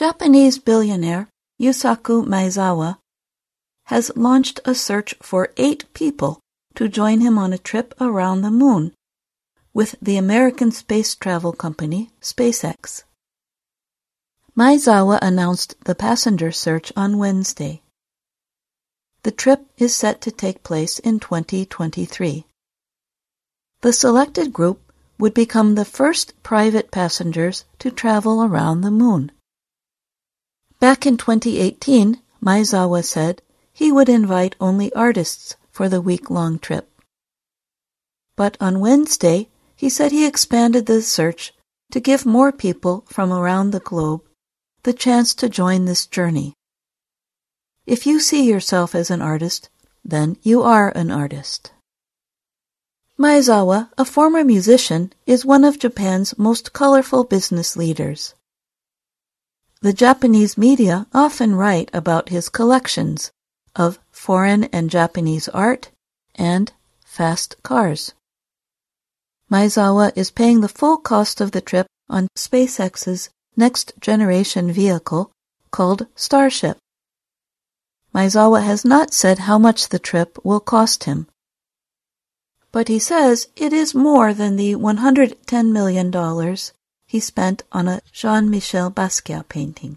Japanese billionaire Yusaku Maezawa has launched a search for 8 people to join him on a trip around the moon with the American space travel company SpaceX. Maezawa announced the passenger search on Wednesday. The trip is set to take place in 2023. The selected group would become the first private passengers to travel around the moon. Back in 2018, Maezawa said he would invite only artists for the week-long trip. But on Wednesday, he said he expanded the search to give more people from around the globe the chance to join this journey. If you see yourself as an artist, then you are an artist. Maezawa, a former musician, is one of Japan's most colorful business leaders. The Japanese media often write about his collections of foreign and Japanese art and fast cars. Maezawa is paying the full cost of the trip on SpaceX's next-generation vehicle called Starship. Maezawa has not said how much the trip will cost him, but he says it is more than the $110 million he spent on a Jean-Michel Basquiat painting.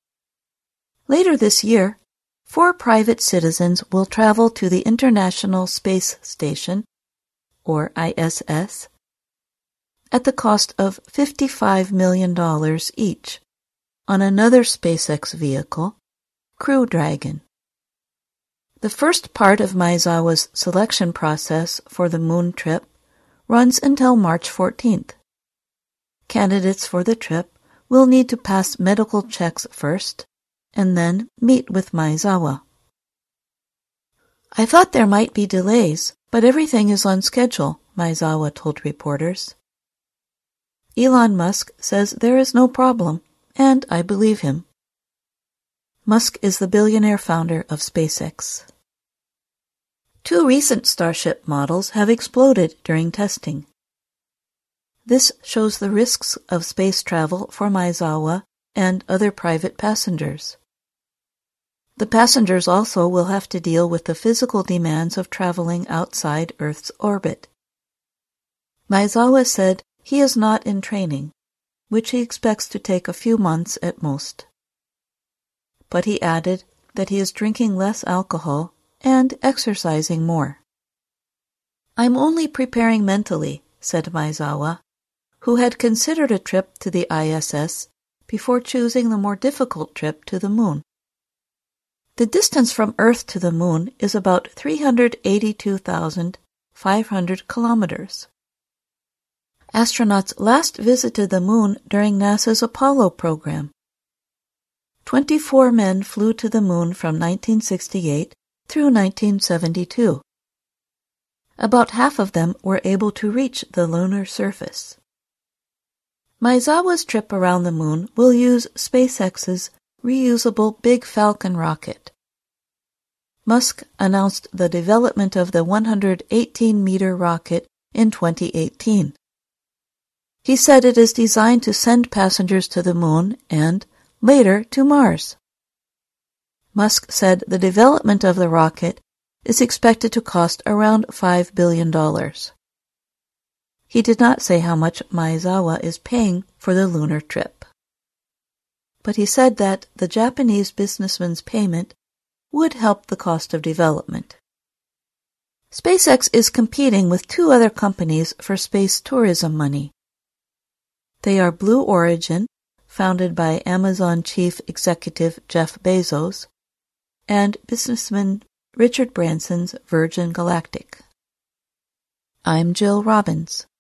Later this year, 4 private citizens will travel to the International Space Station, or ISS, at the cost of $55 million each, on another SpaceX vehicle, Crew Dragon. The first part of Maezawa's selection process for the moon trip runs until March 14th. Candidates for the trip will need to pass medical checks first and then meet with Maezawa. I thought there might be delays, but everything is on schedule, Maezawa told reporters. Elon Musk says there is no problem, and I believe him. Musk is the billionaire founder of SpaceX. 2 recent Starship models have exploded during testing. This shows the risks of space travel for Maezawa and other private passengers. The passengers also will have to deal with the physical demands of traveling outside Earth's orbit. Maezawa said he is not in training, which he expects to take a few months at most. But he added that he is drinking less alcohol and exercising more. I'm only preparing mentally, said Maezawa, who had considered a trip to the ISS before choosing the more difficult trip to the moon. The distance from Earth to the moon is about 382,500 kilometers. Astronauts last visited the moon during NASA's Apollo program. 24 men flew to the moon from 1968 through 1972. About half of them were able to reach the lunar surface. Maezawa's trip around the moon will use SpaceX's reusable Big Falcon rocket. Musk announced the development of the 118-meter rocket in 2018. He said it is designed to send passengers to the moon and, later, to Mars. Musk said the development of the rocket is expected to cost around $5 billion. He did not say how much Maezawa is paying for the lunar trip. But he said that the Japanese businessman's payment would help the cost of development. SpaceX is competing with 2 other companies for space tourism money. They are Blue Origin, founded by Amazon chief executive Jeff Bezos, and businessman Richard Branson's Virgin Galactic. I'm Jill Robbins.